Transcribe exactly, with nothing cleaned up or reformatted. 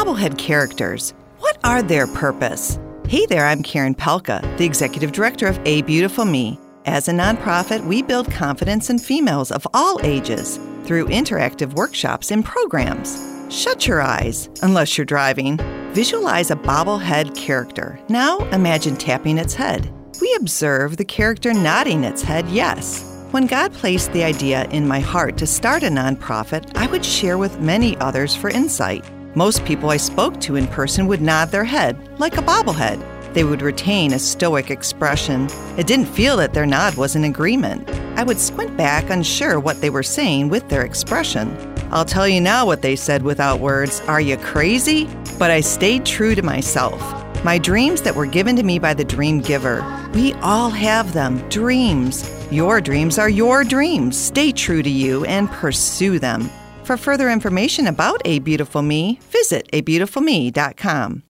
Bobblehead characters. What are their purpose? Hey there, I'm Karen Pelka, the Executive Director of A Beautiful Me. As a nonprofit, we build confidence in females of all ages through interactive workshops and programs. Shut your eyes, unless you're driving. Visualize a bobblehead character. Now imagine tapping its head. We observe the character nodding its head yes. When God placed the idea in my heart to start a nonprofit, I would share with many others for insight. Most people I spoke to in person would nod their head, like a bobblehead. They would retain a stoic expression. It didn't feel that their nod was in agreement. I would squint back, unsure what they were saying with their expression. I'll tell you now what they said without words. Are you crazy? But I stayed true to myself. My dreams that were given to me by the dream giver. We all have them, dreams. Your dreams are your dreams. Stay true to you and pursue them. For further information about A Beautiful Me, visit a beautiful me dot com.